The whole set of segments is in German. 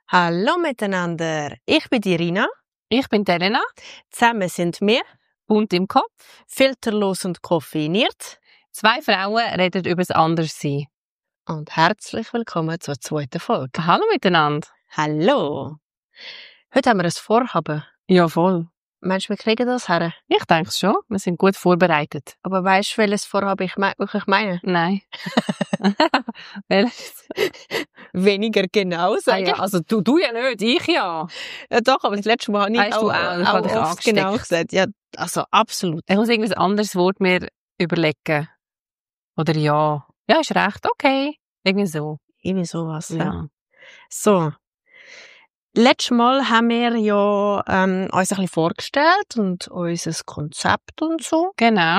Hallo miteinander, ich bin die Rina. Ich bin Elena. Zusammen sind wir Bunt im Kopf. filterlos und koffeiniert. 2 Frauen reden über das Anderssein. Und herzlich willkommen zur zweiten Folge. Hallo miteinander. Hallo. Heute haben wir ein Vorhaben. Ja, voll. Meinst du, wir kriegen das her? Ich denke schon. Wir sind gut vorbereitet. Aber weißt du, welches Vorhaben ich wirklich meine? Nein. Welches? Weniger genau sagen. Ja, also du ja nicht, ich ja. Ja, doch, aber das letzte Mal habe ich Weißt du auch auch, ich habe dich oft genau angesteckt. gesagt. Ja, also absolut. Ich muss irgendwie ein anderes Wort mir überlegen. Oder ja. Ja, ist recht, okay. Irgendwie so. Irgendwie sowas. Ja. Ja. So. Letztes Mal haben wir ja uns ein bisschen vorgestellt und unser Konzept und so. Genau.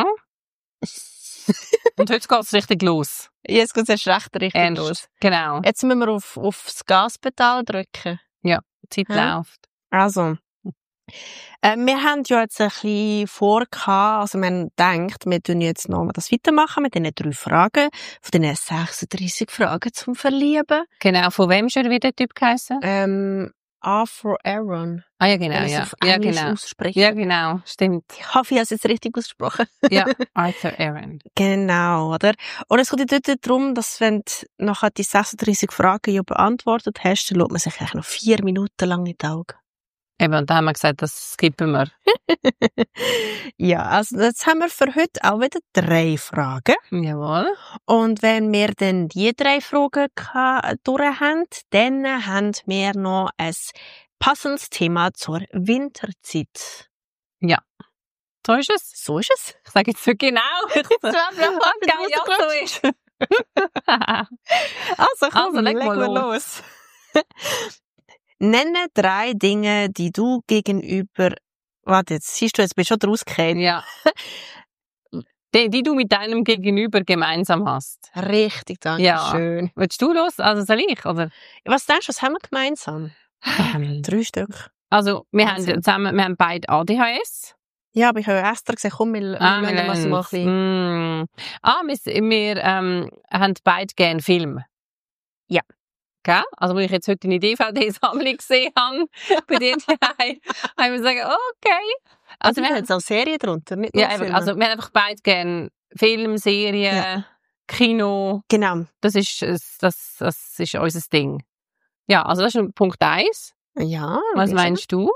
Und heute geht es richtig los. Jetzt geht es erst recht richtig Ernst. los. Genau. Jetzt müssen wir aufs Gaspedal drücken. Ja, die Zeit Ja. läuft. Also, wir haben ja jetzt ein bisschen also wir haben gedacht, wir tun jetzt noch das weitermachen mit diesen 3 Fragen, von diesen 36 Fragen zum Verlieben. Genau, von wem schon wieder der Typ geheißen? A for Aaron. Ah ja, genau, Wenn ich es ja. auf Ja, Englisch genau. ausspreche. Ja, genau, stimmt. Ich hoffe, ich habe es jetzt richtig ausgesprochen. Ja, Arthur Aaron. Genau, oder? Und es geht ja dort darum, dass wenn du nachher die 36 Fragen ja beantwortet hast, dann schaut man sich eigentlich noch 4 Minuten lang in die Augen. Eben, und da haben wir gesagt, das skippen wir. Ja, also jetzt haben wir für heute auch wieder 3 Fragen. Jawohl. Und wenn wir dann die 3 Fragen durch haben, dann haben wir noch ein passendes Thema zur Winterzeit. Ja. So ist es. So ist es. Ich sage jetzt nicht genau. Ja, Geil, ja, so ist. Also komm, Also, leg legen mal wir los. Nenne 3 Dinge, die du gegenüber... Warte, jetzt siehst du, jetzt bist du schon rausgefallen. Ja. Die du mit deinem Gegenüber gemeinsam hast. Richtig, danke Ja. schön. Willst du los? Also soll ich, oder? Was denkst du, was haben wir gemeinsam? 3 Stück. Also, wir Wahnsinn. haben beide ADHS. Ja, aber ich habe ja extra gesagt, komm, wir wir lassen mal ein lernen bisschen... wir haben beide gerne Film. Ja. Gell? Also, als ich jetzt heute eine DVD-Sammlung gesehen habe, bei dir daheim, habe ich mir gesagt, okay. Also wir wir haben jetzt auch Serien drunter, nicht nur ja, eben, Filme. also, wir haben einfach beide gerne Film, Serien, Ja. Kino. Genau. Das ist unser Ding. Ja, also das ist Punkt 1. Ja. Was wie meinst du?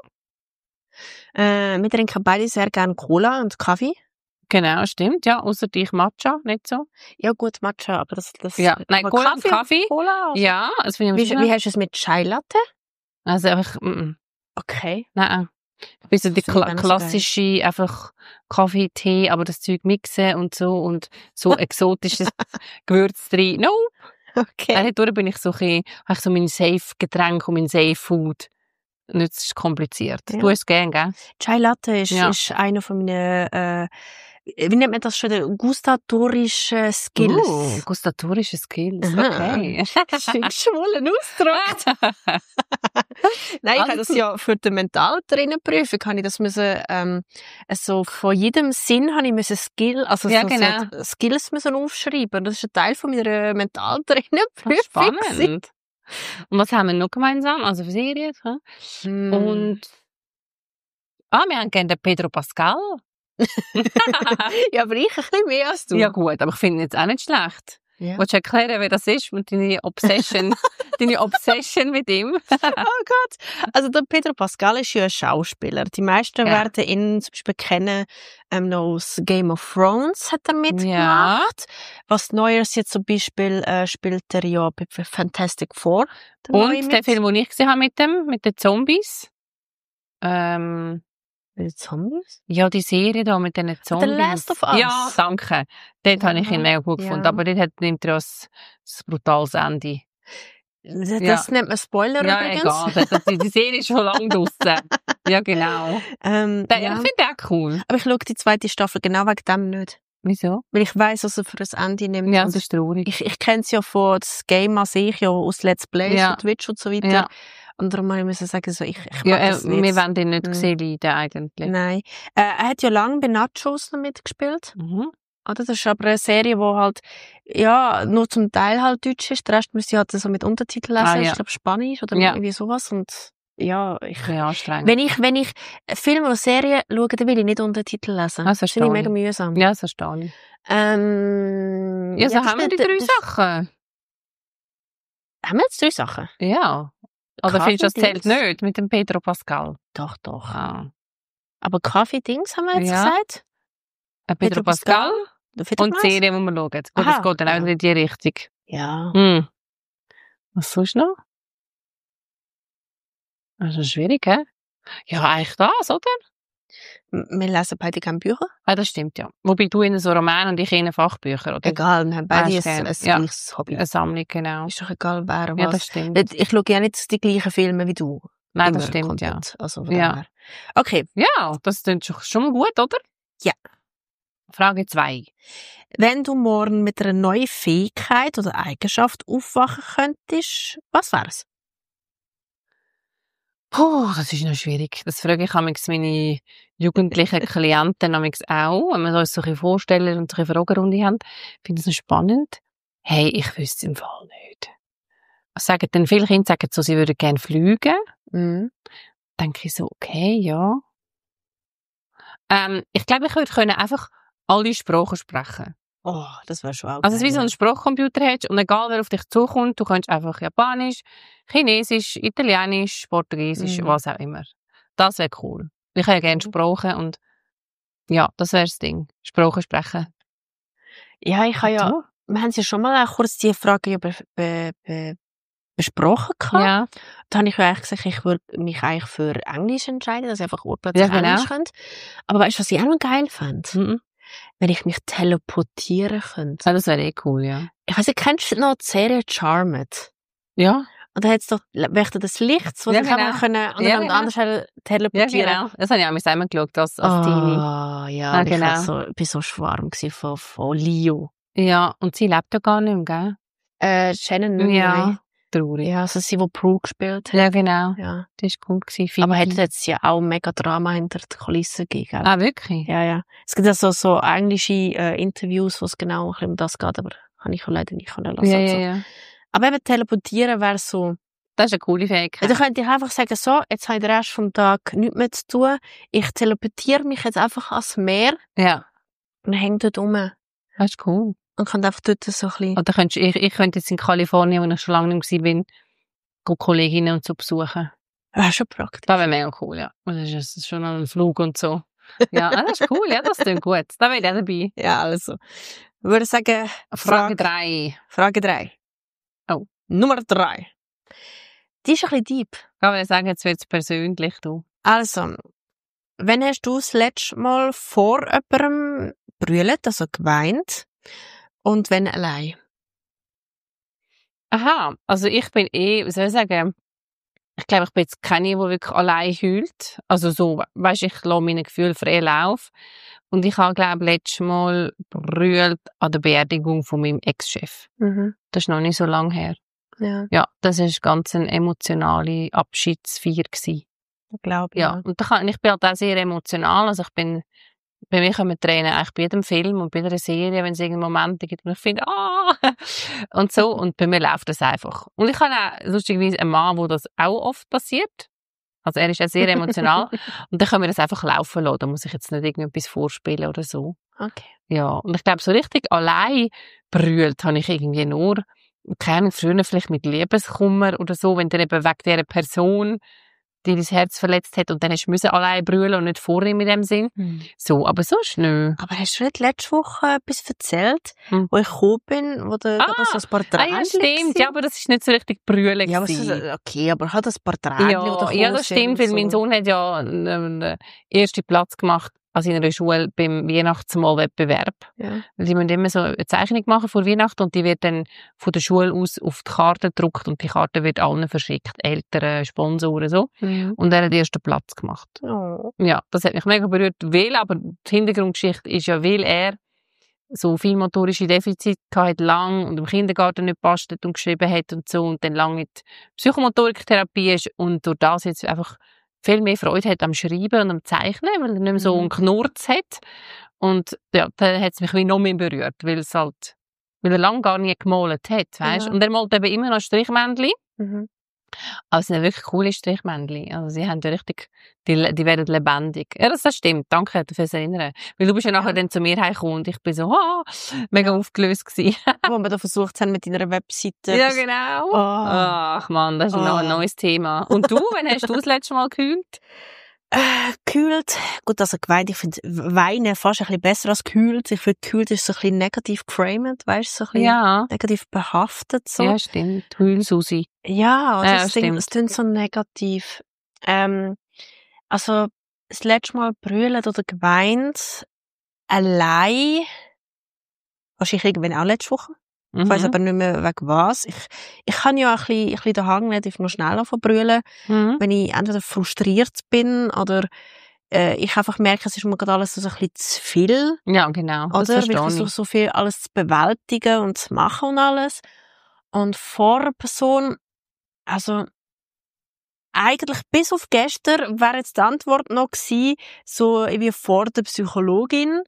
Wir trinken beide sehr gerne Cola und Kaffee. Genau, stimmt. Ja, außer dich Matcha, nicht so. Ja gut, Matcha, aber das Ja, nein, aber Cola und Kaffee. Cola, also. Ja, das finde ich Wie hast du es mit Chai Latte? Also einfach, Okay. nein. Wie so die Finde ich auch nicht so klassische, einfach Kaffee, Tee, aber das Zeug mixen und so exotisches Gewürz drin. No! Okay. Dadurch bin ich so habe ich so mein Safe-Getränk und mein Safe-Food. Nicht so kompliziert. Ja. Du hast es gern, gell? Chai Latte ist, Ja. ist einer von meinen, wie nennt man das schon, der gustatorischen Skills. Gustatorische Skills, Aha. okay. Das ist ein schwulen Ausdruck. Nein, ich habe das ja für die Mentaltrainer-Prüfung, habe ich das müssen, so von jedem Sinn habe ich müssen Ja, genau. so Skills müssen aufschreiben. Das ist ein Teil von meiner Mentaltrainer-Prüfung. Spannend. Und was haben wir noch gemeinsam? Also für Serien. Mm. Und wir haben gerne den Pedro Pascal. Ja, aber ich ein bisschen mehr als du. Ja gut, aber ich finde ihn jetzt auch nicht schlecht. Ja. Willst du erklären, wer das ist und deine Obsession mit ihm? Oh Gott. Also der Pedro Pascal ist ja ein Schauspieler. Die meisten Ja. werden ihn zum Beispiel kennen, noch aus Game of Thrones hat er mitgemacht. Was Neues jetzt zum Beispiel spielt er ja bei Fantastic Four. Und der Film, den ich gesehen habe mit den Zombies. Mit Zombies? Ja, die Serie da mit den Zombies. The Last of Us. Ja, danke. Dort habe ich ihn mega gut gefunden. Aber dort nimmt er ein brutales Ende. Das nennt man Spoiler Ja, übrigens. egal. Die Serie ist schon lange draussen. Ja, genau. Ich finde den auch cool. Aber ich schaue die 2. Staffel genau wegen dem nicht. Wieso? Weil ich weiss, was er für ein Ende nimmt. Ja, Und das ist traurig. ich kenne es ja von das Game an sich, ja, aus Let's Plays, Ja. von Twitch und so weiter. Ja. Und darum muss ich sagen, so, ich mag Ja, das nicht. wir wollen ihn nicht Mhm. sehen leiden eigentlich. Nein. Er hat ja lange bei Nachos noch mitgespielt. Mhm. Oder? Das ist aber eine Serie, die halt, ja, nur zum Teil halt Deutsch ist. Der Rest müsste ich halt so mit Untertiteln lesen. Ah, ja. Ich glaube Spanisch oder Ja. irgendwie sowas. Und ja, Ja, anstrengend. wenn ich Filme oder Serien schaue, dann will ich nicht Untertitel lesen. Das Das finde ich verstehe mega mühsam. Ja, das verstehe ich. Ja, so das haben wir die 3 Sachen. Haben wir jetzt 3 Sachen? Ja. Oder findest du, das zählt Kaffee-Dings? nicht mit dem Pedro Pascal? Doch, doch. Ah. Aber Kaffee-Dings haben wir jetzt Ja. gesagt? Pedro Pascal Der und Viertelglas? die Serie, die wir schauen. Gut, Aha, das geht dann auch ja. in die Richtung. Ja. Hm. Was sonst noch? Das ist schwierig, hä? Ja, eigentlich das, oder? Wir lesen beide gerne Bücher. Ah, das stimmt, ja. Wobei du in so Roman und ich in Fachbücher, oder? Egal, wir haben beide ist ein gern. Ja. gleiches Hobby. Eine Sammlung, genau. Ist doch egal, wer Ja, was. das stimmt. Ich schaue ja nicht die gleichen Filme wie du. Nein, das Immer stimmt, Content. Also von Ja. dem her. Okay, Ja, das klingt schon mal gut, oder? Ja. Frage 2. wenn du morgen mit einer neuen Fähigkeit oder Eigenschaft aufwachen könntest, was wär's? Das ist noch schwierig. Das frage ich manchmal meine jugendlichen Klienten manchmal auch, wenn wir uns so ein bisschen vorstellen und so eine Fragerunde haben. Ich finde es noch spannend. Hey, ich wüsste im Fall nicht. Sagen dann viele Kinder sagen so, sie würden gerne fliegen. Mhm. Denke ich so, okay, ja. Ich glaube, ich würde können einfach alle Sprachen sprechen. Oh, das wäre schon auch Also, es ist wie so geil, ein Sprachcomputer hast und egal, wer auf dich zukommt, du kannst einfach Japanisch, Chinesisch, Italienisch, Portugiesisch, Mhm. was auch immer. Das wäre cool. Ich habe ja gerne Sprachen und ja, das wäre das Ding. Sprachen sprechen. Ja, ich habe ja, Du? wir haben ja schon mal auch kurz die Frage ja besprochen gehabt. Ja. Da habe ich ja eigentlich gesagt, ich würde mich eigentlich für Englisch entscheiden, dass ich einfach urplötzlich Ja, genau. Englisch könnte. Aber weißt du, was ich auch noch geil fände? Mhm. Wenn ich mich teleportieren könnte. Ja, das wäre eh cool, ja. Ich weiss nicht, kennst du noch die Serie Charmed? Ja? Und da hat es doch Wächter des Lichts, wo Ja, sich genau. einfach können an Ja, einem genau. anderen Ja, teleportieren. genau. Das habe ich auch zusammen geschaut als Teenie. Ah, ja, Ah, und ich genau. war so schwarm gewesen von Leo. Ja, und sie lebt ja gar nicht mehr, Shannon gell? nicht mehr. Ja. Traurig. Ja, also sie, die Prue gespielt hat. Ja, genau. Ja. Das war cool gewesen. Aber Vicky. hätte jetzt ja auch mega Drama hinter den Kulissen gegeben. Ah, wirklich? Ja, ja. Es gibt ja so englische Interviews, wo es genau ein bisschen um das geht, aber kann ich auch leider nicht lassen. Ja, Also. ja. Aber eben teleportieren wäre so, Das ist eine coole da Fähigkeit. könnte ich einfach sagen, so, jetzt habe ich den Rest vom Tag nichts mehr zu tun. Ich teleportiere mich jetzt einfach ans Meer Ja, und hänge dort rum. das ist cool. Und kann einfach dort so ein bisschen, Oder ich könnte jetzt in Kalifornien, wo ich schon lange nicht mehr bin, Kolleginnen und so besuchen. wäre schon praktisch. Das wäre mega cool, ja. Und das ist schon ein Flug und so. Ja, das ist cool, ja, das klingt gut. Da wäre ich auch dabei. Ja, also. Ich würde sagen, Frage 3. Frage 3. Oh. Nummer 3. Die ist ein bisschen deep. Ich würde sagen, jetzt wird es persönlich, du. Also, wann hast du das letzte Mal vor jemandem brüllt, also geweint? Und wenn allein? Aha, also ich bin wie soll ich sagen, ich glaube, ich bin jetzt keine, die wirklich allein heult. Also so, weisst, ich lasse meine Gefühle frei Lauf. Und ich habe, glaube ich, letztes Mal brüllt an der Beerdigung von meinem Ex-Chef. Mhm. Das ist noch nicht so lange her. Ja, Ja, das war ganz eine emotionale Abschiedsfeier gewesen. glaube ich. Ja, und ich bin halt auch sehr emotional. Also bei mir kommen Tränen eigentlich bei jedem Film und bei jeder Serie, wenn es irgendeinen Moment gibt, wo ich finde, und so. Und bei mir läuft das einfach. Und ich habe auch lustigerweise einen Mann, wo das auch oft passiert. Also er ist auch sehr emotional. Und dann können wir das einfach laufen lassen. Da muss ich jetzt nicht irgendetwas vorspielen oder so. Okay. Ja, und ich glaube, so richtig allein brüllt habe ich irgendwie nur, keine Ahnung, früher vielleicht mit Liebeskummer oder so, wenn dann eben wegen dieser Person, die dein Herz verletzt hat und dann hast du allein brüllen und nicht vor ihm in dem Sinn. So, aber sonst nö. Aber hast du nicht letzte Woche etwas erzählt, Hm. wo ich gekommen bin, wo da so ein paar Tränen ja, stimmt. Ja, aber das ist nicht so richtig brüllen Ja, aber gewesen. okay, aber hat ein paar Tränen oder Ja, das stimmt, weil mein Sohn hat ja einen ersten Platz gemacht an seiner Schule beim Weihnachtsmalwettbewerb. Ja. Sie müssen immer so eine Zeichnung machen vor Weihnachten und die wird dann von der Schule aus auf die Karte gedruckt und die Karte wird allen verschickt, Eltern, Sponsoren, so. Mhm. Und er hat den ersten Platz gemacht. Oh. Ja, das hat mich mega berührt, aber die Hintergrundgeschichte ist ja, weil er so viel motorische Defizite hatte, lang und im Kindergarten nicht gepasst hat und geschrieben hat und so und dann lange in die Psychomotoriktherapie ist und durch das jetzt einfach viel mehr Freude hat am Schreiben und am Zeichnen, weil er nicht mehr so einen Knurz hat. Und ja, dann hat es mich wie noch mehr berührt, weil er lange gar nie gemalt hat, weisst? Ja. Und er malt eben immer noch Strichmännchen. Mhm. Aber es sind wirklich coole Strichmännchen. Also sie haben ja richtig, die werden lebendig. Ja, das stimmt. Danke fürs Erinnern. Weil du bist ja nachher dann zu mir heimgekommen und ich bin so, mega aufgelöst gewesen. Wo wir da versucht haben mit deiner Webseite. Ja, genau. Ach man, das ist noch ein neues Thema. Und du, wann hast du das letzte Mal gekühlt? Gekühlt. Gut, also geweint. Ich finde Weinen fast ein bisschen besser als gekühlt. Ich finde, gekühlt ist so ein bisschen negativ geframed, weißt du, so ein bisschen negativ behaftet, so. Ja, stimmt. Heul-Susi. Ja, das es klingt so negativ. Also, das letzte Mal brüllt oder geweint, allein, wahrscheinlich irgendwann auch letzte Woche. Ich weiss aber nicht mehr, wegen was. Ich kann ja ein bisschen den Hang relativ noch schneller verbrüllen, wenn ich entweder frustriert bin oder ich einfach merke, es ist mir gerade alles so ein bisschen zu viel. Ja, genau. Oder? Weil ich versuche so viel alles zu bewältigen und zu machen und alles. Und vor einer Person, also eigentlich bis auf gestern wäre jetzt die Antwort noch gewesen, so wie vor der Psychologin.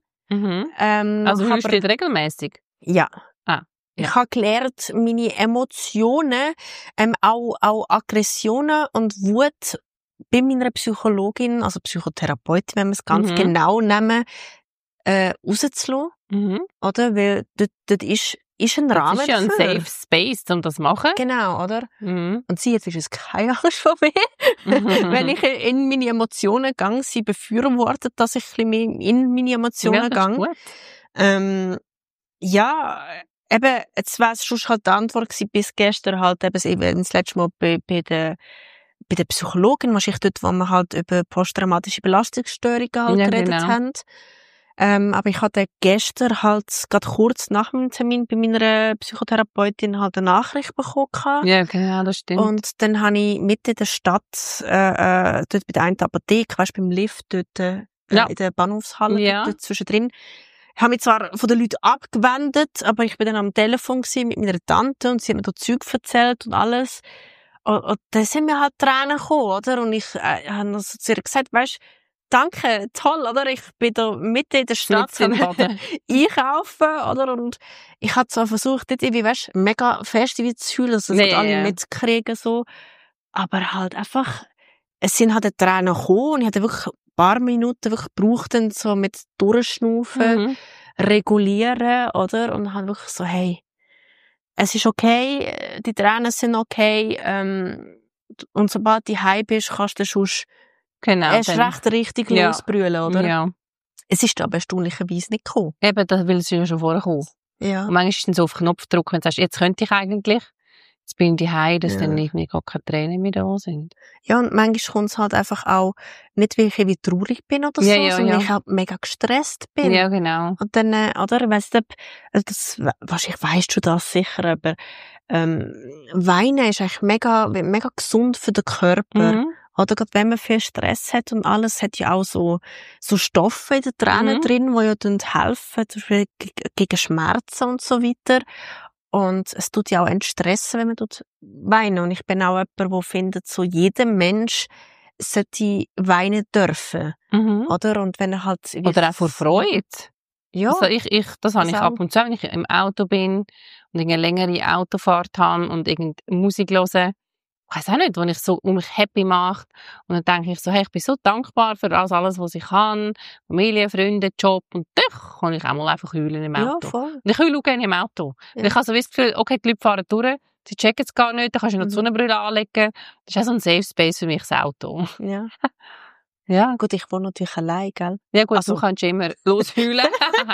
Also heulst du regelmäßig? Ja. Ja. Ich habe gelernt, meine Emotionen, auch Aggressionen und Wut bei meiner Psychologin, also Psychotherapeutin, wenn wir es ganz genau nehmen, rauszulassen. Oder? Weil dort ist ein Rahmen. Das ist ja ein Safe Space, um das zu machen. Genau, oder? Und sie, jetzt ist es keine Angst von mir. Wenn ich in meine Emotionen gehe, sie befürwortet, dass ich ein bisschen mehr in meine Emotionen gehe. Ja, eben, jetzt wäre es schon halt die Antwort gewesen, bis gestern halt eben das letzte Mal bei der Psychologin, wahrscheinlich dort, wo wir halt über posttraumatische Belastungsstörungen halt geredet haben. Aber ich hatte gestern halt gerade kurz nach dem Termin bei meiner Psychotherapeutin halt eine Nachricht bekommen. Ja, genau, das stimmt. Und dann habe ich mitten in der Stadt, dort bei der einen Apotheke, weißt du, beim Lift, dort, in der Bahnhofshalle, dort zwischendrin, ich habe mich zwar von den Leuten abgewendet, aber ich bin dann am Telefon gewesen mit meiner Tante und sie hat mir da Zeug erzählt und alles. Und dann sind mir halt Tränen gekommen, oder? Und ich habe so zu ihr gesagt, weisst, danke, toll, oder? Ich bin da mitten in der Stadt einkaufen, oder? Und ich habe zwar versucht, dort irgendwie, weisst, mega fest wie zu heulen, also das alle mitkriegen, so. Aber halt einfach, es sind halt die Tränen gekommen und ich hatte wirklich paar Minuten wirklich gebraucht, dann so mit Durchschnaufen, regulieren, oder? Und halt wirklich so, hey, es ist okay, die Tränen sind okay, und sobald du heim bist, kannst du schon erst recht richtig losbrüllen, oder? Ja. Es ist aber erstaunlicherweise nicht gekommen. Eben, das will sie ja schon vorher kommen. Ja. Und manchmal ist es dann so auf Knopfdruck, wenn du sagst, jetzt könnte ich eigentlich, jetzt bin ich daheim, dass dann irgendwie gar keine Tränen mehr da sind. Ja, und manchmal kommt es halt einfach auch nicht, weil ich irgendwie traurig bin oder so, sondern ich halt mega gestresst bin. Ja, genau. Und dann, oder, ich weiss nicht, wahrscheinlich weisst du das sicher, aber Weinen ist eigentlich mega gesund für den Körper. Oder gerade wenn man viel Stress hat und alles, hat ja auch so Stoffe in den Tränen drin, die ja helfen, zum Beispiel gegen Schmerzen und so weiter. Und es tut ja auch entstressen, wenn man weinen. Und ich bin auch jemand, der findet, so jeder Mensch sollte weinen dürfen. Oder? Und wenn er halt... Oder auch vor Freude. Ja. Also das habe ich ab und zu, wenn ich im Auto bin und eine längere Autofahrt habe und irgendeine Musik höre. Ich weiss auch nicht, wenn ich so mich happy macht. Und dann denke ich so, hey, ich bin so dankbar für alles, was ich kann. Familie, Freunde, Job. Und dann kann ich auch mal einfach heulen im Auto. Ja, voll. Und ich heule auch gerne im Auto. Ja. Ich habe so das Gefühl, okay, die Leute fahren durch, sie checken es gar nicht, dann kannst du noch die Sonnenbrille anlegen. Das ist auch so ein Safe Space für mich, das Auto. Ja. Ja. Gut, ich wohne natürlich allein, gell? Ja gut, du kannst immer losheulen.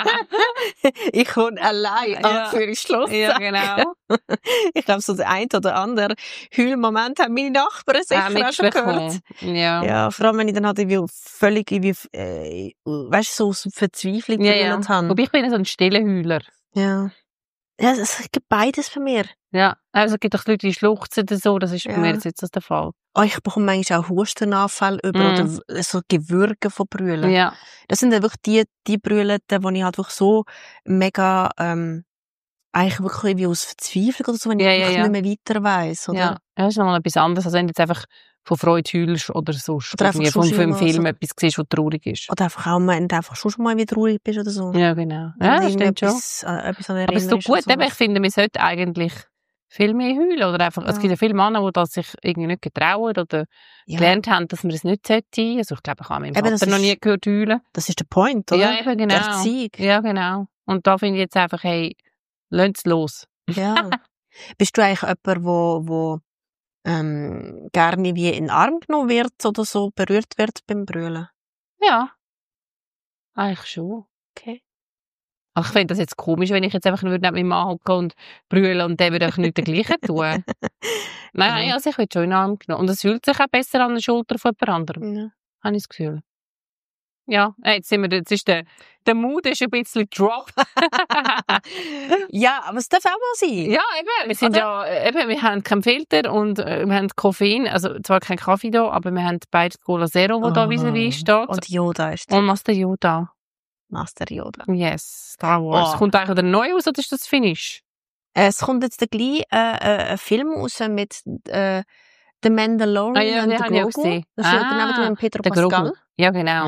Ich wohne allein, Anführungsschluss. Ja, genau. Ich glaube, so der ein oder andere Heulmoment haben meine Nachbarn sicher auch schon gehört. Ja, vor allem, wenn ich dann halt völlig, weißt du, so aus Verzweiflung geheult habe. Wobei ich bin so ein stiller Heuler. Ja. Ja, es gibt beides für mir. Ja, also es gibt auch Leute, die schluchzen oder so, das ist bei mir jetzt der Fall. Oh, ich bekomme manchmal auch Hustenanfälle oder so Gewürge von Brüllen. Ja. Das sind dann wirklich die Brüllen, die ich halt wirklich so mega eigentlich wirklich wie aus Verzweiflung oder so, wenn Ja, ich ja, wirklich ja. nicht mehr weiter weiss, oder? Ja, das ist nochmal etwas anderes, als wenn du jetzt einfach von Freude heulst oder sonst Oder einfach irgendwie schon vom mal Film so- etwas siehst, was traurig ist. Oder einfach auch, wenn du einfach schon mal wieder traurig bist oder so. Ja, genau. Oder Ja, das stimmt schon. etwas an Aber es tut erinnerst oder gut, eben, ich sowas. finde, wir sollten eigentlich viel mehr heulen. Oder einfach, es Ja. gibt ja viele Männer, die das sich irgendwie nicht getrauen oder Ja. gelernt haben, dass man es nicht sollte. Also ich glaube, ich habe meinen Eben, das Vater noch ist- nie gehört heulen. Das ist der Point, oder? Ja, eben, Die genau. Erziehung. Ja, genau. Und da finde ich jetzt einfach, hey, lasst es los. Ja. Bist du eigentlich jemand, wo gerne wie in den Arm genommen wird oder so berührt wird beim Brüllen? Ja, eigentlich schon. Okay. Aber ich finde das jetzt komisch, wenn ich jetzt einfach nur neben meinem Mann hocken und brüllen und der würde einfach nicht dergleichen tun. Nein, Ja. also ich werde schon in den Arm genommen. Und es fühlt sich auch besser an der Schulter von jemand anderem, Ja. habe ich das Gefühl. Ja, jetzt ist der Mut ist ein bisschen drop. Ja, aber es darf auch mal sein. Ja, eben, wir sind wir haben keinen Filter und wir haben Koffein, also zwar kein Kaffee da, aber wir haben beide Cola Zero, wo da vis-à-vis steht. Und Yoda ist Und Master Yoda. Master Yoda. Yes, Star Wars. Oh. Kommt eigentlich der neu aus oder ist das Finish? Es kommt jetzt gleich ein Film raus mit The Mandalorian und den The habe ich auch Grogu. gesehen. Das ist ja genau mit Pedro der Pascal. Grogu. Ja, genau.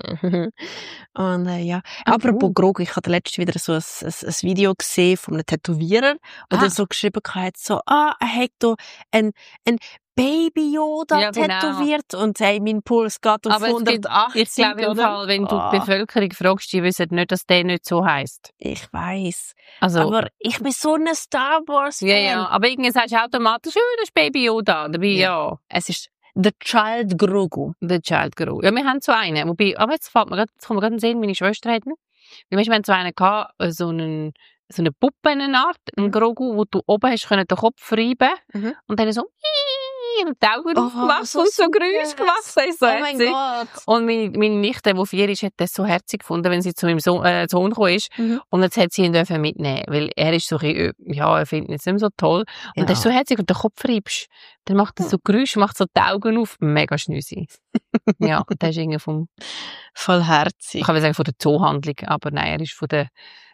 Und ja, apropos Grogu, ich hatte letztens wieder so ein Video gesehen von einem Tätowierer, wo der so geschrieben hat, so, er hat da ein Baby Yoda Ja, genau. tätowiert und hey, mein Puls geht auf Aber es gibt, 180. ich glaube im oder? Fall, wenn du die Bevölkerung fragst, die wissen nicht, dass der nicht so heisst. Ich weiss. Also, Aber ich bin so eine Star Wars Fan. ja. Aber irgendwie sagst du automatisch, das ist Baby Yoda. Dabei, ja. Es ist The Child Grogu. The Child Grogu. Ja, wir haben so einen. Wobei, aber jetzt kommt mir gerade in den Sinn, meine Schwester hat ihn. Weil wir haben so einen gehabt, so eine Puppe, eine Art, einen Grogu, wo du oben hast können den Kopf reiben und dann so und die Augen aufgemacht so und so süß. Geräusche gemacht. So Oh mein herzig. Gott. Und meine Nichte, die 4 ist, hat das so herzig gefunden, wenn sie zu meinem Sohn gekommen ist. Und jetzt hat sie ihn dürfen mitnehmen, weil er ist so ein bisschen, ja, er findet ihn jetzt nicht mehr so toll. Und Ja. das ist so herzig und den Kopf reibst, dann macht er so Geräusche, macht so die Augen auf, mega schnüssig. Ja, und der ist irgendwie Voll herzig. ich kann sagen von der Zoohandlung, aber nein, er ist von der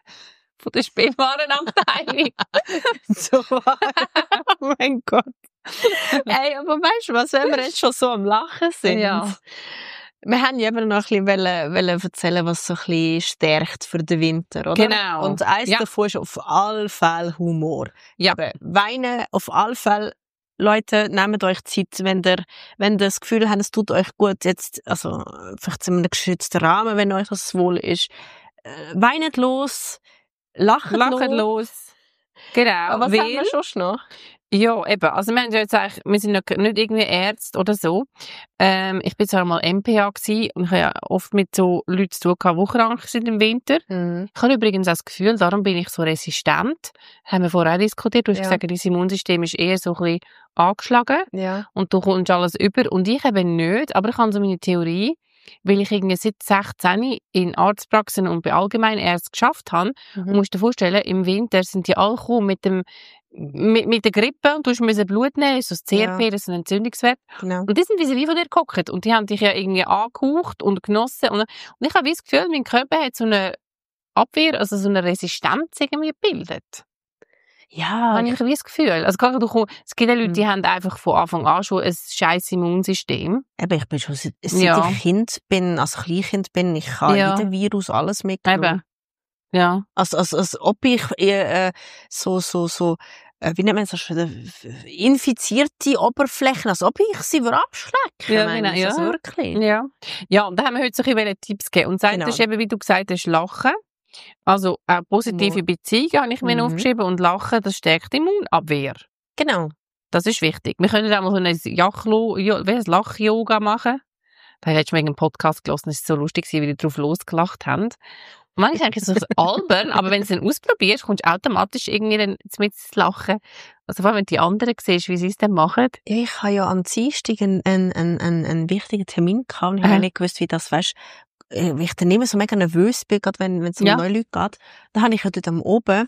Spielwarenabteilung. So. Oh mein Gott. Ey, aber weißt du was, wenn wir jetzt schon so am Lachen sind? Ja. Wir haben ja eben noch ein bisschen erzählen, was so ein bisschen stärkt für den Winter, oder? Genau. Und eins Ja. davon ist auf alle Fälle Humor. Ja. Aber Weinen auf alle Fälle. Leute, nehmt euch Zeit, wenn ihr das Gefühl habt, es tut euch gut, jetzt, also, vielleicht in einem geschützten Rahmen, wenn euch das wohl ist. Weinet los, lacht los. Genau. Aber was haben wir schon noch? Ja, eben. Also wir haben ja jetzt eigentlich, wir sind nicht irgendwie Ärzte oder so. Ich bin zwar mal MPA gewesen und ich habe ja oft mit so Leuten zu tun gehabt, die krank sind im Winter. Ich habe übrigens auch das Gefühl, darum bin ich so resistent. Haben wir vorher auch diskutiert. Du hast gesagt, dein Immunsystem ist eher so ein bisschen angeschlagen. Ja. Und du kommst alles über. Und ich eben nicht. Aber ich habe so meine Theorie, weil ich irgendwie seit 16 in Arztpraxen und bei Allgemeinärzten geschafft habe. Und musst dir vorstellen, im Winter sind die alle gekommen mit der Grippe und du musst Blut nehmen, so das CRP, das ist ein Entzündungswert. Genau. Und die sind wie von dir gehockt und die haben dich ja irgendwie angehaucht und genossen. Und ich habe das Gefühl, mein Körper hat so eine Abwehr, also so eine Resistenz irgendwie gebildet. Ja. Habe ich wie das Gefühl. Also es gibt ja Leute, die haben einfach von Anfang an schon ein scheiß Immunsystem. Eben, ich bin schon, seit ich Kind bin, als Kleinkind bin, ich habe jeden Virus alles mitgenommen. Eben. Ja. Als ob ich wie nennt man das schon, infizierte Oberflächen, als ob ich sie abschlecke. Ja, meine ich genau, das ja. wirklich? Ja, und da haben wir heute so ein bisschen Tipps gegeben. Und das ist eben, wie du gesagt hast, Lachen. Also auch positive Beziehungen habe ich mir aufgeschrieben und Lachen, das stärkt die Immunabwehr. Genau. Das ist wichtig. Wir können auch mal so ein Lach-Yoga machen. Da habe ich letztes Mal einen Podcast gelesen, es war so lustig, wie die drauf losgelacht haben. Und manchmal denke ich so albern, aber wenn du es dann ausprobierst, kommst du automatisch irgendwie dann mit Lachen. Also vor allem, wenn die anderen siehst, wie sie es dann machen. Ja, ich habe ja am Dienstag einen wichtigen Termin gehabt und ich habe nicht gewusst, wie das, weißt, ich dann immer so mega nervös bin, gerade wenn es um neue Leute geht. Da habe ich ja dort am Oben,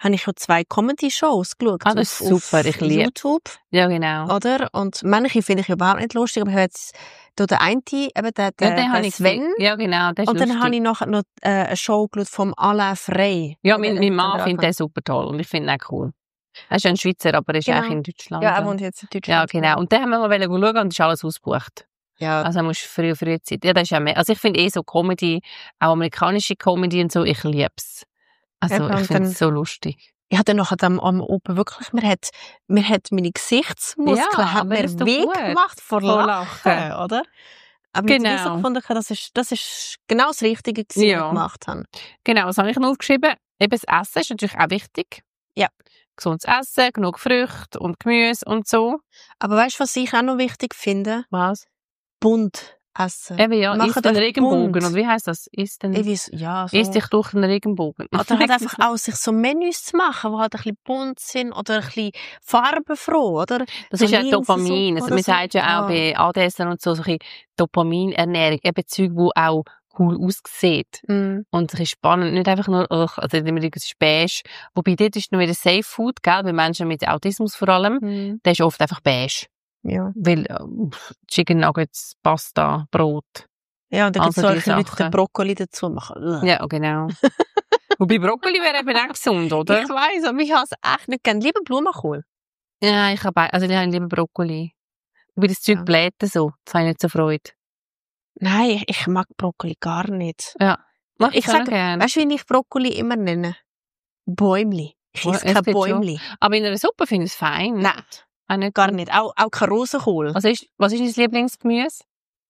habe ich ja 2 Comedy-Shows geschaut. Ah, das ist super, ich liebe. YouTube, Ja, genau. oder? Und manche finde ich überhaupt nicht lustig, aber ich habe jetzt der eine, eben der habe ich Sven. gesehen. Ja, genau, das ist Und dann lustig. habe ich nachher noch eine Show geschaut vom Alain Frey. Ja, mein Mann findet den super toll und ich finde ihn auch cool. Er ist ja ein Schweizer, aber er ist eigentlich in Deutschland. Ja, er wohnt jetzt in Deutschland. Ja, genau. Und dann haben wir mal schauen und es ist alles ausgebucht. Ja. Also musst früh Zeit. Ja, das ist ja mehr. Also ich finde so Comedy, auch amerikanische Comedy und so, ich liebe es. Also ich finde es so lustig. Ich hatte nachher am Open wirklich, mir hat meine Gesichtsmuskeln hat mir gemacht vor Lachen, oder? Aber ich habe so gefunden, das ist genau das Richtige, was ich gemacht habe. Genau, was habe ich noch aufgeschrieben? Eben das Essen ist natürlich auch wichtig. Ja. Gesundes Essen, genug Früchte und Gemüse und so. Aber weißt du, was ich auch noch wichtig finde? Was? Bunt essen. Eben ja, isst den Regenbogen. Und wie heisst das? Isst dich durch den Regenbogen. Oder halt einfach auch sich so Menüs zu machen, die halt ein bisschen bunt sind oder ein bisschen farbenfroh, oder? Das ist ja Dopamin. Also man sagt ja auch bei ADS und so ein bisschen Dopaminernährung. Eben Zeug, die auch cool aussieht. Und ein bisschen spannend. Nicht einfach nur, also immer das beige. Wobei dort ist noch wieder Safe Food, gell? Bei Menschen mit Autismus vor allem. Der ist oft einfach beige. Ja. Weil Chicken Nuggets, Pasta, Brot. Ja, und dann gibt es solche Leute, die Brokkoli dazu machen. Ja, genau. Wobei Brokkoli wäre eben auch gesund, oder? Ich weiss, aber ich habe es echt nicht gern. Lieber Blumenkohl. Ja, ich habe lieber Brokkoli. Wobei das Zeug bläht so. Das habe ich nicht so Freude. Nein, ich mag Brokkoli gar nicht. Ja. Ich sage, weißt du, wie ich Brokkoli immer nenne? Bäumli. Ich esse kein Bäumli. Aber in einer Suppe finde ich es fein. Nein. Nicht gar nicht. Auch kein Rosenkohl. Was ist dein Lieblingsgemüse?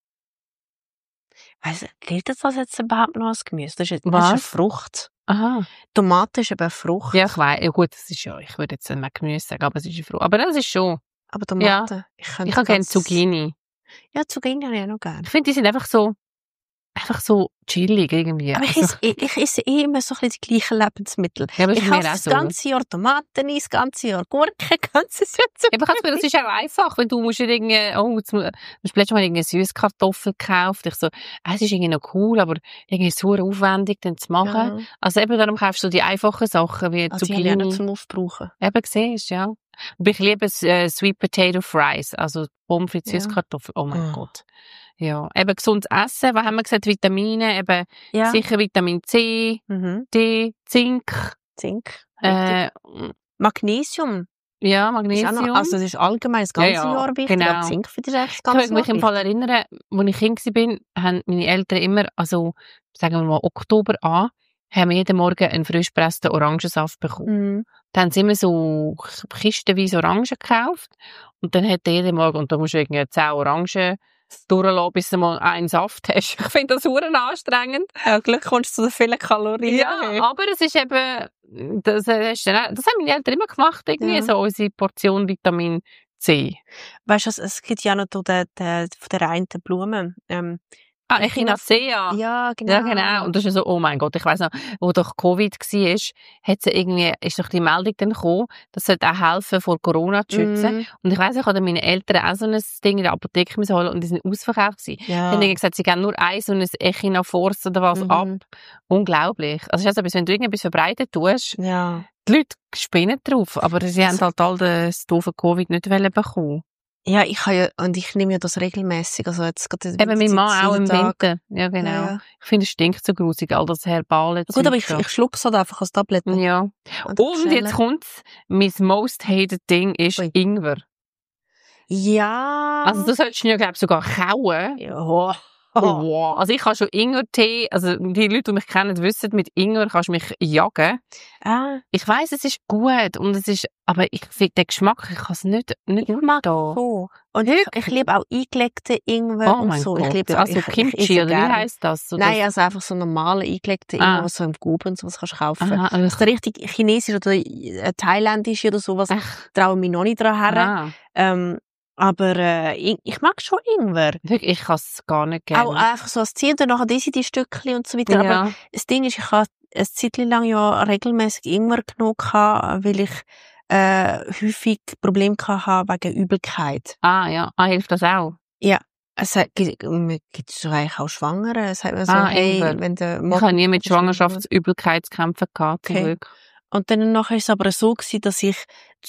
Gilt das jetzt überhaupt noch als Gemüse? Das ist eine Frucht. Aha. Tomate ist eben eine Frucht. Ja, ich weiss. Ja, gut, das ist ja, ich würde jetzt nicht Gemüse sagen, aber es ist eine Frucht. Aber das ist schon. Aber Tomate. Ja. Ich habe gerne Zucchini. Ja, Zucchini habe ich auch noch gerne. Ich finde, die sind einfach so chillig irgendwie. Aber ich esse immer so ein bisschen die gleichen Lebensmittel. Ja, ich habe das ganze Jahr Tomaten, das ganze Jahr Gurken, ganzes Jahr Zucchini. Das ist auch einfach, wenn du musst irgendwie, du hast letztes Mal eine Süßkartoffel gekauft. Ich so, es ist irgendwie noch cool, aber irgendwie so aufwendig, dann zu machen. Ja. Also eben darum kaufst du die einfachen Sachen wie Zucchini. Die habe ich auch noch zum Aufbrauchen. Eben, siehst du, ja. Aber ich liebe Sweet Potato Fries, also Pommes frites, Süßkartoffeln. Oh mein Gott. Ja, eben gesundes Essen, was haben wir gesagt? Vitamine, eben sicher Vitamin C, D, Zink. Magnesium. Ja, Magnesium. Also das ist allgemein das ganze Jahr wichtig, genau. Aber Zink für das ganze Jahr. Ich kann mich im Fall erinnern, als ich Kind war, haben meine Eltern immer, also sagen wir mal Oktober an, haben wir jeden Morgen einen frisch gepressten Orangensaft bekommen. Dann haben sie immer so kistenweise Orangen gekauft und dann hat jeden Morgen, und da musst du irgendwie 10 Orangen durchlassen, bis du mal einen Saft hast. Ich finde das verdammt anstrengend. Ja, Glückwunsch zu den vielen Kalorien. Ja, aber es ist eben, das haben meine Eltern immer gemacht, irgendwie so unsere Portion Vitamin C. Weißt du, es gibt ja noch von der einen Blume. Echinacea. Ja, genau. Ja, genau. Und das ist so, oh mein Gott, ich weiss noch, wo doch Covid war, ist doch die Meldung dann gekommen, das sollte auch helfen, vor Corona zu schützen. Und ich weiss, ich hatte meine Eltern auch so ein Ding in der Apotheke holen und die sind ausverkauft gewesen. Ja. Dann haben die gesagt, sie geben nur so ein Echinaforce oder was ab. Unglaublich. Also, wenn du irgendetwas verbreitet tust, die Leute spinnen drauf, aber sie haben halt all das doofe Covid nicht bekommen. Ja, ich nehme ja das regelmäßig. Also jetzt gerade eben mein Mann auch im Winter. Ja, genau. Ja. Ich finde, es stinkt so grusig, all das Herbale. Gut, aber ich schlucke es halt einfach als Tabletten. Ja. Und jetzt kommt's. Mein most hated Ding ist Ingwer. Ja. Also du solltest ja, glaube ich, sogar kauen. Ja. Oh, wow. Also ich habe schon Ingwertee, also die Leute, die mich kennen, wissen, mit Ingwer kannst du mich jagen. Ich weiss, es ist gut und es ist, aber ich finde den Geschmack, ich kann es nicht mag so. Und ich liebe auch eingelegte Ingwer und so. Gott. Ich liebe also Kimchi, oder wie heisst das? So Nein, also einfach so normale eingelegte Ingwer, was so im Gub und sowas kannst du kaufen. Also der richtig chinesisch oder thailändisch oder sowas, traue mich noch nicht dran her. Aber ich mag schon Ingwer. Ich kann es gar nicht gerne. Auch einfach so als Ziel, dann nachher die Stückchen und so weiter. Ja. Aber das Ding ist, ich habe eine Zeit lang ja regelmäßig Ingwer genommen, weil ich häufig Probleme hatte wegen Übelkeit. Ja. Hilft das auch? Ja. Es gibt eigentlich auch Schwangere. Es sagt man so, hey, wenn der ich habe nie mit Schwangerschaftsübelkeit zu kämpfen gehabt. Okay. Und dann nachher ist es aber so gewesen, dass ich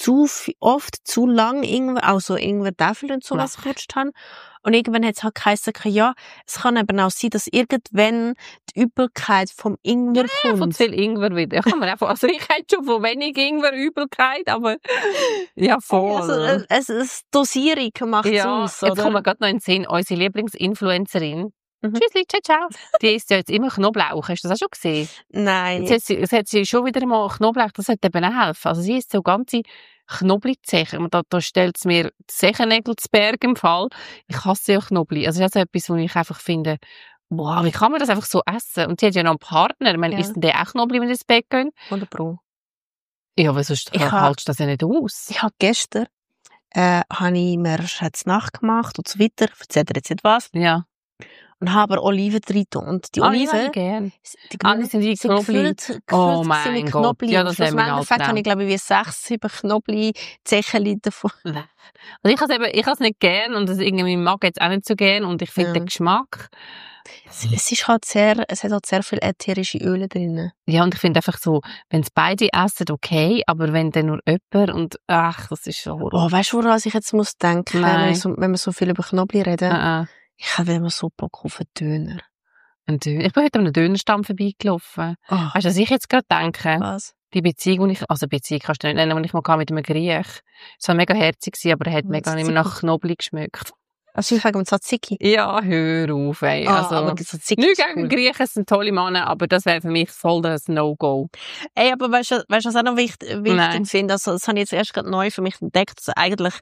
oft zu lang Ingwer-Tafel und sowas gerutscht habe. Und irgendwann hat es halt geheißen, ja, es kann eben auch sein, dass irgendwann die Übelkeit vom Ingwer kommt. Von viel Ingwer wieder. Also ich hätte schon von wenig Ingwer Übelkeit, aber ja, voll. Also, Dosierung macht es aus, oder? Jetzt kommt mir gerade noch in den Sinn, unsere Lieblingsinfluencerin. Tschüssli, ciao, ciao. Die isst ja jetzt immer Knoblauch. Hast du das auch schon gesehen? Nein. Jetzt hat sie schon wieder mal Knoblauch, das sollte eben auch helfen. Also sie isst so ganze Knoblauchzechen. Und da stellt es mir die Zechennägel zu Berg im Fall. Ich hasse ja Knoblauch. Also das ist also etwas, wo ich einfach finde, wow, wie kann man das einfach so essen? Und sie hat ja noch einen Partner. Ich meine, isst denn der auch Knoblauch, wenn sie ins Bett gehen? 100%. Ja, aber sonst haltst du das ja nicht aus. Ich habe gestern habe ich mir jetzt nachgemacht und so weiter. Erzählt ihr jetzt nicht was? Ja. Und habe aber Oliven drin getan. Und die Oliven, die sind wie gefüllt oh mein Gott. Ja, das haben wir im Endeffekt habe ich, glaube ich, wie 6, 7 Knoblauch-Zechenchen davon. Also ich habe es nicht gern und das irgendwie mag jetzt auch nicht so gern und ich finde den Geschmack. Es ist halt es hat halt sehr viel ätherische Öle drin. Ja, und ich finde einfach so, wenn es beide essen, okay, aber wenn dann nur jemand und das ist schon Horror. Oh, weißt du, woran ich jetzt muss denken, wenn wir so viel über Knoblauch reden? Ich habe immer so Bock auf einen Döner. Ich bin heute an einem Dönerstamm vorbeigelaufen. Oh. Weißt du, was ich jetzt gerade denke? Was? Die Beziehung, Beziehung kannst du nicht nennen, die ich mal mit einem Griech. Es war mega herzig, aber er hat mega nicht mehr nach Knoblauch geschmeckt. Also ich wegen Tzatziki? Ja, hör auf, ey. Also, aber Tzatziki nicht gegen cool. Griechen, es sind tolle Männer, aber das wäre für mich voll das No-Go. Ey, aber weißt du, was auch noch wichtig finde? Also, das habe ich jetzt erst gerade neu für mich entdeckt. Also eigentlich,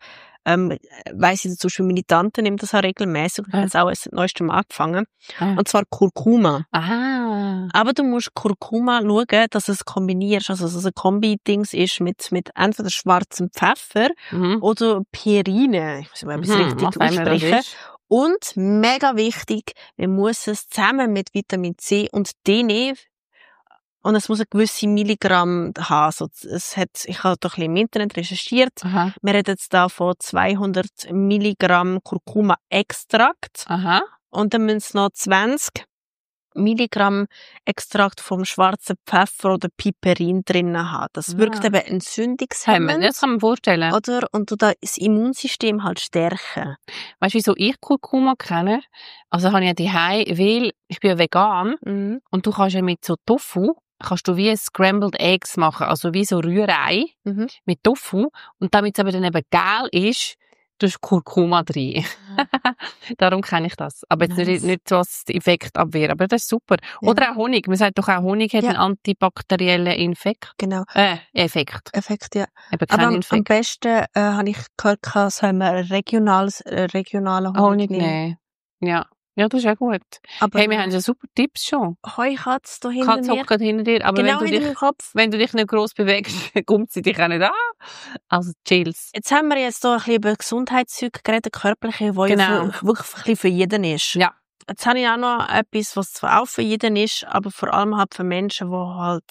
weiss ich dazu schon, meine Tante nimmt das auch regelmäßig. Ich habe jetzt auch erst seit neuestem angefangen. Und zwar Kurkuma. Aha. Aber du musst Kurkuma schauen, dass es kombinierst. Also, dass es ein Kombi-Dings ist mit entweder schwarzem Pfeffer oder Pierine. Ich weiß nicht, ob ich es richtig ausspreche. Und mega wichtig, man muss es zusammen mit Vitamin C und D nehmen. Und es muss eine gewisse Milligramm haben. Also ich habe doch ein bisschen im Internet recherchiert. Aha. Wir reden jetzt da von 200 Milligramm Kurkuma-Extrakt. Aha. Und dann müssen es noch 20 Milligramm Extrakt vom schwarzen Pfeffer oder Piperin drinnen haben. Das wirkt eben entzündungshemmend. Das kann man vorstellen. Oder? Und du da das Immunsystem halt stärken. Weißt du, wieso ich Kurkuma kenne? Also habe ich ja daheim, weil ich bin ja vegan. Und du kannst ja mit so Tofu, kannst du wie Scrambled Eggs machen, also wie so Rührei mit Tofu. Und damit es aber dann eben geil ist, du hast Kurkuma drin. Darum kenne ich das. Aber jetzt nicht so als Effekt abwehren. Aber das ist super. Ja. Oder auch Honig. Man sagt doch auch, Honig hat einen antibakteriellen Effekt. Genau. Effekt. Effekt, ja. Eben kein Infekt. Am besten habe ich gehört, sollen wir regionalen Honig nehmen. Ja. Ja, das ist ja gut. Aber hey, wir haben ja super Tipps schon. Heukatz da hinter mir. Katz hockt hinter dir. Aber genau wenn du dich nicht gross bewegst, kommt sie dich auch nicht an. Also chills. Jetzt haben wir jetzt da ein bisschen über Gesundheitszeug geredet, körperliche, wo wirklich ein bisschen für jeden ist. Ja. Jetzt habe ich auch noch etwas, was zwar auch für jeden ist, aber vor allem halt für Menschen, die halt,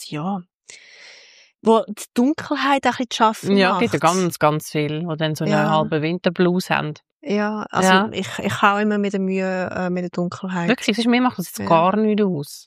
wo die Dunkelheit ein bisschen zu schaffen macht. Ja, gibt ja ganz, ganz viel, die dann so einen halben Winterblues haben. Ja, also ich habe immer mit der Mühe mit der Dunkelheit. Wirklich? Mir macht das jetzt gar nicht aus.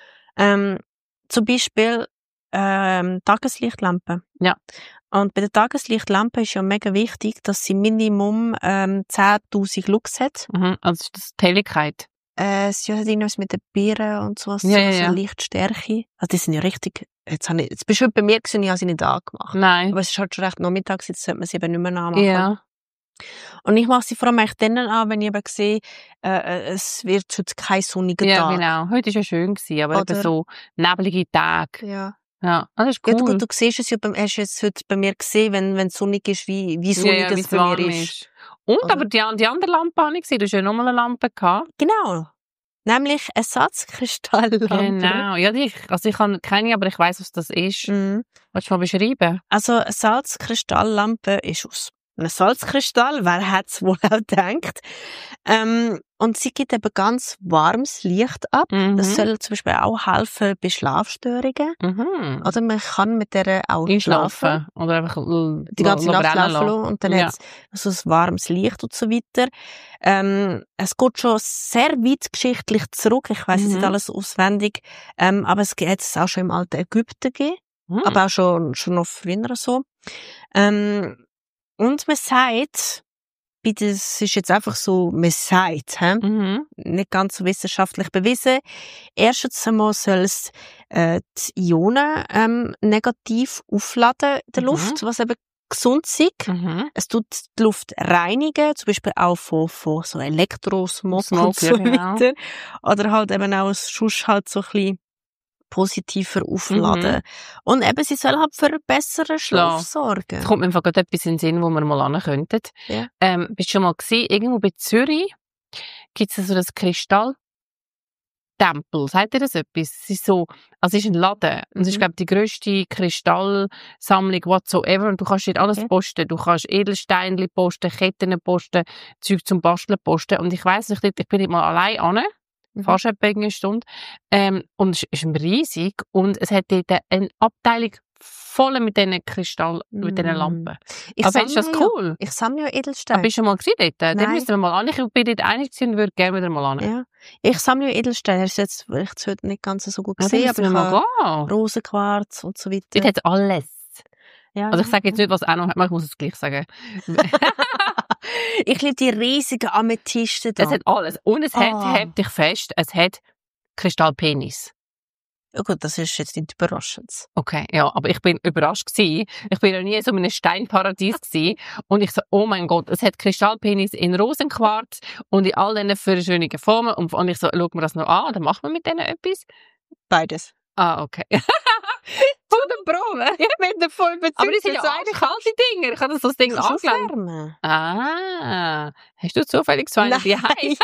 Zum Beispiel Tageslichtlampen. Ja. Und bei der Tageslichtlampe ist ja mega wichtig, dass sie Minimum 10.000 Lux hat. Also das ist die Helligkeit. Es hat irgendwas mit den Birnen und sowas, so Lichtstärke. Also die sind ja richtig, jetzt bist du bei mir gewesen, ich habe sie nicht angemacht. Nein. Aber es ist halt schon recht nachmittags, jetzt sollte man sie eben nicht mehr anmachen. Ja. Und ich mache sie vor allem dann an, wenn ich eben sehe, es wird heute kein sonniger Tag. Ja, genau. Heute war ja schön gewesen, aber eben so nebelige Tage. Ja, das ist cool. Ja, gut, du siehst es ja, hast jetzt heute bei mir gesehen, wenn es sonnig ist, wie sonnig es bei mir ist. Und, aber die andere Lampe habe ich gesehen, du hast ja nochmal eine Lampe gehabt. Genau. Nämlich Ersatzkristalllampe. Genau. Ja, ich kenne, aber ich weiss, was das ist. Willst du mal beschreiben? Also, Ersatzkristalllampe ist aus einem Salzkristall, wer hätte es wohl auch gedacht. Und sie gibt eben ganz warmes Licht ab. Das soll zum Beispiel auch helfen bei Schlafstörungen. Oder man kann mit der auch schlafen. Oder einfach die ganze Nacht schlafen und dann hat es so ein warmes Licht und so weiter. Es geht schon sehr weit geschichtlich zurück. Ich weiss jetzt nicht alles auswendig. Aber es hat es auch schon im alten Ägypten gegeben. Aber auch schon noch früher so. Und man sagt, das ist jetzt einfach so, man sagt, nicht ganz so wissenschaftlich bewiesen. Erstens einmal soll es die Ionen negativ aufladen in der Luft, was eben gesund ist. Es tut die Luft reinigen, zum Beispiel auch von so Elektrosmog und so weiter. Oder halt eben auch sonst halt so ein bisschen positiver aufladen. Und eben, sie soll halt für einen besseren Schlaf sorgen. Es kommt mir einfach gerade etwas in den Sinn, wo wir mal hin könnten. Ja. Bist du schon mal gesehen, irgendwo bei Zürich gibt es so das Kristalltempel. Sagt ihr das etwas? Es ist so, also es ist ein Laden. Und es ist, glaube ich, die grösste Kristallsammlung whatsoever. Und du kannst dort alles posten. Du kannst Edelsteine posten, Ketten posten, Zeug zum Basteln posten. Und ich weiss nicht, ich bin nicht mal allein an. Fast etwa eine Stunde. Und es ist riesig. Und es hat dort eine Abteilung voll mit diesen Kristall, mit diesen Lampen. Aber ist das cool? Ich sammle ja Edelsteine. Bist du schon mal gesehen dort? Nein. Dann müssen wir mal an. Ich bin dort einig gewesen und würde gerne wieder mal an. Ja. Ich sammle ja Edelsteine. Das ist jetzt vielleicht heute nicht ganz so gut gesehen, aber ich habe Rosenquarz und so weiter. Dort hat es alles. Ja, also ich sage jetzt nicht, was auch noch hat, ich muss es gleich sagen. Ich liebe die riesigen Amethysten da. Es hat alles. Und es hat, halt dich fest, es hat Kristallpenis. Ja gut, das ist jetzt nicht überraschend. Okay, ja, aber ich bin überrascht gewesen. Ich bin noch nie so in einem Steinparadies gewesen. Und ich so, oh mein Gott, es hat Kristallpenis in Rosenquarz und in all diesen verschiedenen Formen. Und ich so, schau mir das noch an, dann machen wir mit denen etwas. Beides. Ah, okay. Von der Probe. Ich bin da voll überzeugt. Aber die sind ja eigentlich kalte Dinger. Ich habe das Ding angelangt. Ah, hast du zufällig so eine daheim?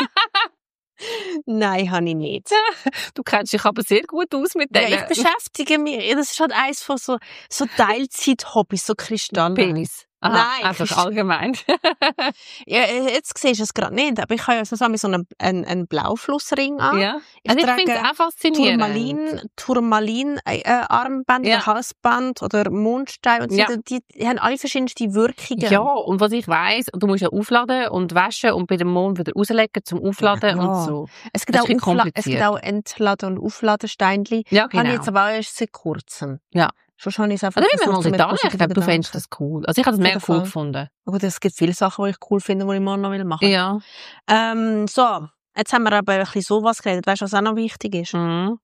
Nein, habe ich nicht. Du kennst dich aber sehr gut aus mit denen. Ja, ich beschäftige mich. Das ist halt eins von so Teilzeit-Hobbys, so Kristalle. Penis. Aha, nein. Einfach allgemein. Ja, jetzt siehst du es gerade nicht, aber ich habe ja so einen Blauflussring an. Ja. Ich finde es auch faszinierend. Turmalin Armband, Halsband oder Mundstein. Und die haben alle verschiedenste Wirkungen. Ja, und was ich weiss, du musst ja aufladen und waschen und bei dem Mond wieder rauslegen zum Aufladen und so. Es gibt auch Entladen- und Aufladesteinchen. Ja, genau. Habe ich jetzt aber auch erst seit kurzem. Ja. Schon habe ich es einfach versucht. Ich glaube, du fändest das cool. Also ich habe das mega cool gefunden. Aber es gibt viele Sachen, die ich cool finde, die ich morgen noch machen will. Ja. So, jetzt haben wir aber ein bisschen sowas geredet. Weißt du, was auch noch wichtig ist? Genug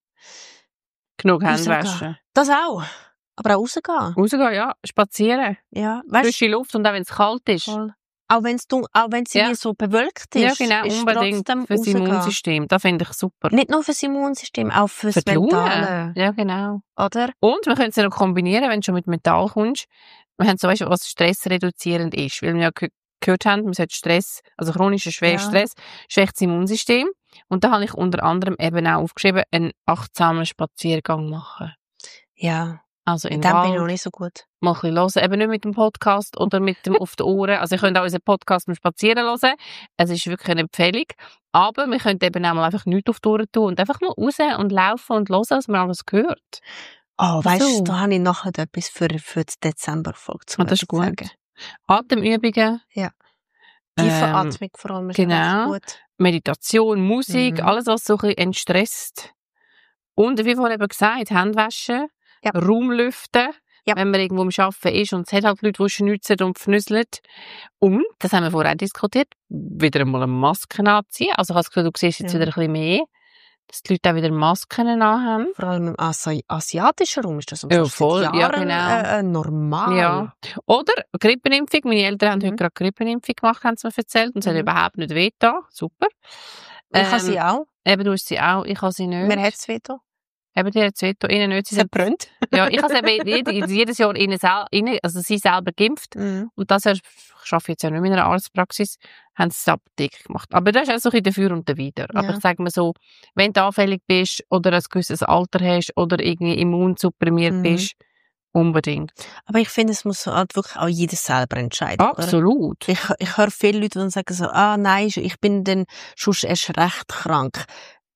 Hände waschen. Das auch. Aber auch rausgehen. Rausgehen, ja. Spazieren. Ja. Frische Luft und auch wenn es kalt ist. Voll. Auch wenn es irgendwie so bewölkt ist. Ja, genau, ist unbedingt für das Immunsystem. Das finde ich super. Nicht nur für das Immunsystem, auch für das Mentale. Ja, genau. Oder? Und wir können es ja noch kombinieren, wenn du schon mit Metall kommst. Wir haben so, weißt du, was stressreduzierend ist. Weil wir ja gehört haben, man sollte Stress, also chronischer Stress, schwächt das Immunsystem. Und da habe ich unter anderem eben auch aufgeschrieben, einen achtsamen Spaziergang machen. Ja. Also in dem bin ich noch nicht so gut. Mal ein bisschen hören, eben nicht mit dem Podcast oder mit dem auf den Ohren. Also ihr könnt auch unseren Podcast beim Spazieren hören. Es ist wirklich eine Empfehlung. Aber wir können eben auch mal einfach nichts auf die Ohren tun und einfach mal raus und laufen und hören, was man alles hört. Oh, weißt du, da habe ich nachher etwas für die Dezemberfolge zu das ist gut. Sagen. Atemübungen. Ja. Tiefe Atmung vor allem ist genau. Gut. Meditation, Musik, alles, was so ein bisschen entstresst. Und wie vorhin eben gesagt, Hände waschen. Ja. Raum lüften, wenn man irgendwo am Arbeiten ist und es hat halt Leute, die schnitzen und fnüsseln. Und, das haben wir vorher auch diskutiert, wieder einmal eine Maske anziehen. Also ich habe das Gefühl, du siehst jetzt wieder ein bisschen mehr, dass die Leute auch wieder Masken anhaben. Vor allem im asiatischen Raum ist das voll, normal. Ja. Oder Grippenimpfung. Meine Eltern haben heute gerade Grippenimpfung gemacht, haben sie mir erzählt. Und es hat überhaupt nicht wehgetan. Super. Ich habe sie auch. Eben, du hast sie auch. Ich habe sie nicht. Mir hat es wehgetan. Eben, die hat es wehgetan. Ihnen nicht. Sie sind brennt. Ja, ich habe sie jedes Jahr also sie selber geimpft. Und das ich arbeite jetzt ja nicht in einer Arztpraxis, haben sie es Apotheke gemacht. Aber das ist auch so ein bisschen dafür und dawider. Ja. Aber ich sage mal so, wenn du anfällig bist oder ein gewisses Alter hast oder irgendwie immunsupprimiert bist, unbedingt. Aber ich finde, es muss halt wirklich auch jeder selber entscheiden. Absolut. Oder? Ich höre viele Leute, die sagen so, nein, ich bin dann schon erst recht krank.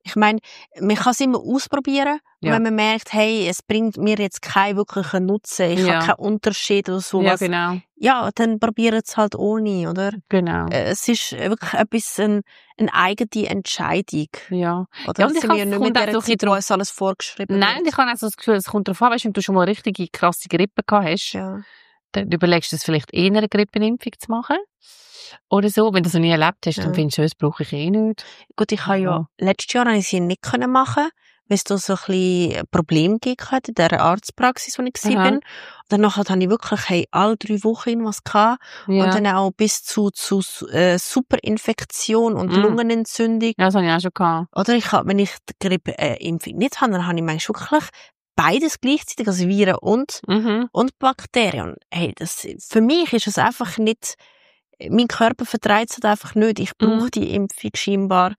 Ich meine, man kann es immer ausprobieren. Und Ja. wenn man merkt, hey, es bringt mir jetzt keinen wirklichen Nutzen, ich Ja. habe keinen Unterschied oder Ja, sowas. genau. Ja, dann probiert es halt ohne, oder? Genau. Es ist wirklich etwas, eine eigene Entscheidung. Ja. Oder? Ja, und ich sind wir ja habe- nicht kommt mit auch der so ein bisschen Zeit, wo uns alles vorgeschrieben Nein, wird. ich habe auch so das Gefühl, es kommt darauf an, weißt, wenn du schon mal richtige krasse Grippe gehabt hast, Ja. dann überlegst du es vielleicht eher eine Grippenimpfung zu machen. Oder so. Wenn du das noch nie erlebt hast, dann Ja. findest du, das brauche ich eh nicht. Gut, ich habe ja Ja. letztes Jahr habe ich sie nicht machen, weil es da so ein bisschen Probleme gegeben hat in dieser Arztpraxis, wo ich Aha. war. Und danach habe ich wirklich, hey, alle 3 Wochen irgendwas gehabt. Ja. Und dann auch bis zu Superinfektion und Mm. Lungenentzündung. Ja, das habe ich auch schon gehabt. Oder wenn ich die Grippeimpfung nicht habe, dann habe ich manchmal wirklich beides gleichzeitig, also Viren und Bakterien. Und, hey, für mich ist es einfach nicht, mein Körper verträgt es halt einfach nicht. Ich brauche die Impfung scheinbar.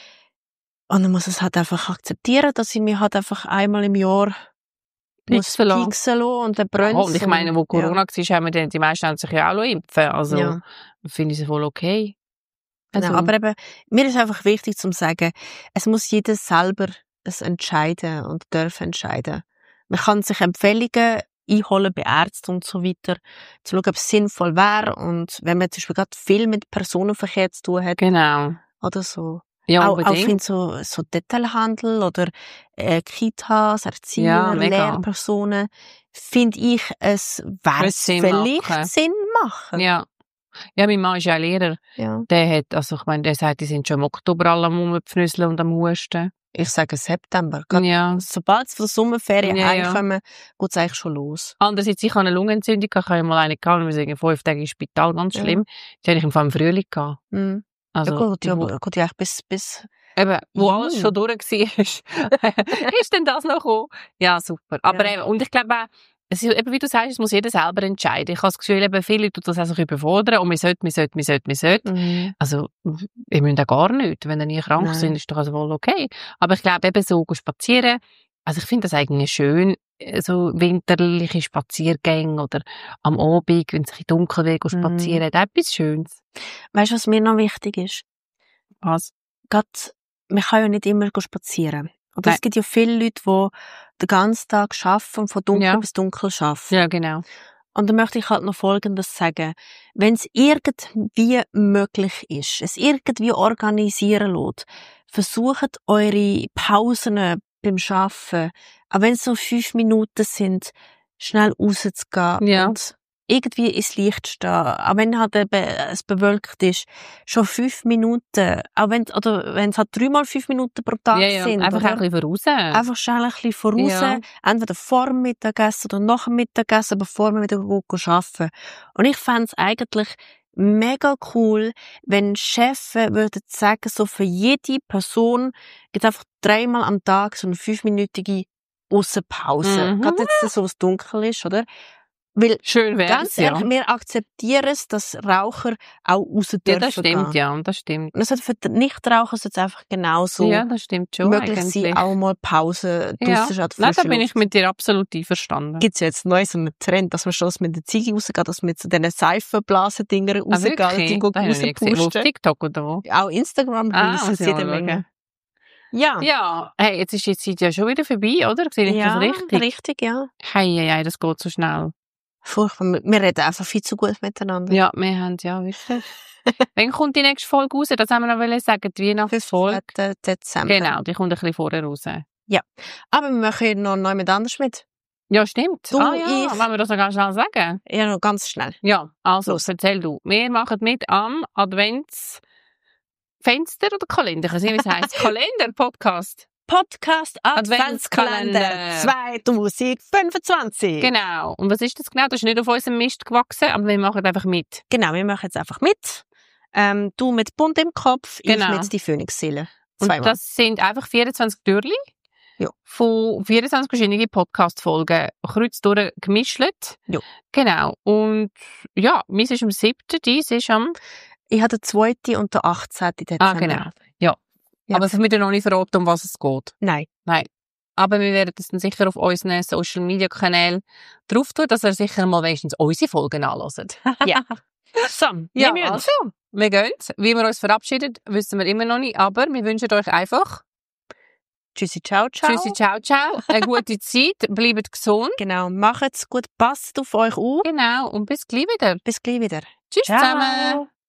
Und dann muss es halt einfach akzeptieren, dass ich mich halt einfach einmal im Jahr Pieksen lassen. pieksen lassen und dann brennt Ja, und ich meine, wo Corona war, haben die meisten haben sich ja auch impfen. Also, Ja. finde ich es voll okay. Genau, Also, aber eben, mir ist einfach wichtig zu sagen, es muss jeder selber es entscheiden und dürfen entscheiden. Man kann sich Empfehlungen einholen bei Ärzten und so weiter, zu schauen, ob es sinnvoll wäre und wenn man zum Beispiel gerade viel mit Personenverkehr zu tun hat genau. oder so. Ja, Auch unbedingt. finde so Detailhandel oder Kitas, Erzieher, Ja, mega. Lehrpersonen, finde ich, es wäre Würde Sinn vielleicht machen. Sinn machen. Ja. Ja, mein Mann ist ja Lehrer. Ja. Der hat, also ich meine, der sagt, die sind schon im Oktober alle am Rumpfnüsseln und am Husten. Ich sage September. Gerade Ja. sobald es von der Sommerferien Ja, ja. heimkommen, geht es eigentlich schon los. Andererseits, ich habe eine Lungenentzündung, ich habe mal eine gehabt, wir sind 5 Tage im Spital, ganz Ja. schlimm. Die habe ich im Fall im Frühling gehabt. Mhm. Also, ja, gut, ja, wo, geht ja eigentlich bis eben, wo Juni. alles schon durch war, ist denn das noch gekommen? Ja, super. Aber Ja. eben, und ich glaube auch, es ist, eben, wie du sagst, es muss jeder selber entscheiden. Ich habe das Gefühl, eben, viele Leute tun das auch sich überfordern und man sollte. Mhm. Also, ihr müsst auch gar nicht. Wenn ihr nie krank Nein. sind, ist doch also wohl okay. Aber ich glaube, eben so spazieren, also ich finde das eigentlich schön, so winterliche Spaziergänge oder am Abend, wenn es ein bisschen dunkel wird, spazieren, hat etwas Schönes. Weißt du, was mir noch wichtig ist? Was? Gerade, man kann ja nicht immer spazieren. Und Nein. es gibt ja viele Leute, die den ganzen Tag arbeiten und von dunkel Ja. bis dunkel arbeiten. Ja, genau. Und da möchte ich halt noch Folgendes sagen. Wenn es irgendwie möglich ist, es irgendwie organisieren lässt, versucht eure Pausen beim Arbeiten, auch wenn es so 5 Minuten sind, schnell rauszugehen Ja. und irgendwie ins Licht stehen. Auch wenn halt eben es bewölkt ist, schon 5 Minuten, auch wenn es halt 3-mal 5 Minuten pro Tag Ja, sind. einfach oder? ein bisschen voraus. Einfach schnell ein bisschen voraus, Ja. entweder vor dem Mittagessen oder nach dem Mittagessen, bevor wir wieder arbeiten. Und ich fände es eigentlich mega cool, wenn Chefs würden sagen, so für jede Person gibt einfach 3-mal am Tag so eine 5-minütige Aussenpause. Mhm. Gerade jetzt, so was dunkel ist, oder? Weil, Schön wär's, ganz ehrlich, ja. wir akzeptieren es, dass Raucher auch raus Ja, dürfen das stimmt, gehen. ja, das stimmt. Und es sollte für die Nichtraucher sollte es einfach genauso Ja, das stimmt schon möglich eigentlich. sein, auch mal Pause Ja. draussen an der Nein, da frischen bin Luft. ich mit dir absolut einverstanden. Gibt's ja jetzt neu so einen Trend, dass man schon mit der Ziege rausgeht, dass man mit so diesen Seifenblasen-Dinger rausgeht, die Das habe ich noch nie gesehen. Wo, auf rauspusten. TikTok oder wo? Auch Instagram muss releasen ich jede mal Menge. schauen. Ja. Ja, hey, jetzt ist die Zeit ja schon wieder vorbei, oder? Sehe ich das richtig? richtig, ja. Hey, das geht so schnell. Furchtbar. Wir reden einfach viel zu gut miteinander. Ja, wir haben ja wirklich. Wann kommt die nächste Folge raus? Das haben wir noch sagen, die Weihnachtsfolge. 5. Dezember. Genau, die kommt ein bisschen vorher raus. Aber wir machen noch jemand anders mit. Ja, stimmt. Du, ja, ich- wollen wir das noch ganz schnell sagen? Ja, noch ganz schnell. Ja, also, Los. erzähl du. Wir machen mit am Adventsfenster oder Kalender? Ich weiß nicht, wie es heisst. Kalender-Podcast. Podcast Adventskalender. Adventskalender 2025. Genau. Und was ist das genau? Das ist nicht auf unserem Mist gewachsen, aber wir machen einfach mit. Genau, wir machen jetzt einfach mit. Du mit Bund im Kopf, Genau. ich mit die Phönixseele. Und Zweimal. das sind einfach 24 Türchen Ja. von 24 verschiedenen Podcast-Folgen, kreuz durch gemischt. Ja. Genau. Und ja, meins ist am 7., dies ist am... Ich habe den 2. und den 18. Dezember. genau. Ja. Ja. Aber es wird noch nicht verraten, um was es geht. Nein. Aber wir werden es dann sicher auf unseren Social-Media-Kanälen drauf tun, dass ihr sicher mal wenigstens unsere Folgen anhört. Ja. So, Ja, wir müssen. also, wir gehen. Wie wir uns verabschieden, wissen wir immer noch nicht, aber wir wünschen euch einfach Tschüssi, ciao, ciao. Tschüssi, ciao, ciao. Eine gute Zeit. Bleibt gesund. Genau, macht's gut, passt auf euch auf. Genau. Und bis gleich wieder. Bis gleich wieder. Tschüss Ciao. zusammen.